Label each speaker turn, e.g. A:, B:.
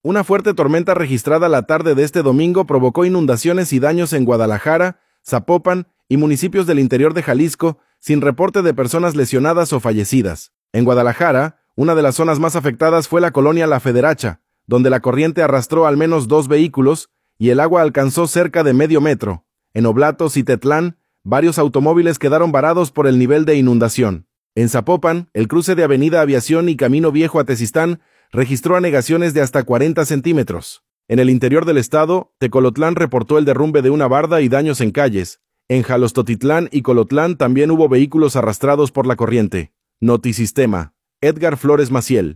A: Una fuerte tormenta registrada la tarde de este domingo provocó inundaciones y daños en Guadalajara, Zapopan y municipios del interior de Jalisco, sin reporte de personas lesionadas o fallecidas. En Guadalajara, una de las zonas más afectadas fue la colonia La Federacha, donde la corriente arrastró al menos 2 vehículos y el agua alcanzó cerca de medio metro. En Oblatos y Tetlán, varios automóviles quedaron varados por el nivel de inundación. En Zapopan, el cruce de Avenida Aviación y Camino Viejo a Tezistán registró anegaciones de hasta 40 centímetros. En el interior del estado, Tecolotlán reportó el derrumbe de una barda y daños en calles. En Jalostotitlán y Colotlán también hubo vehículos arrastrados por la corriente. Notisistema. Edgar Flores Maciel.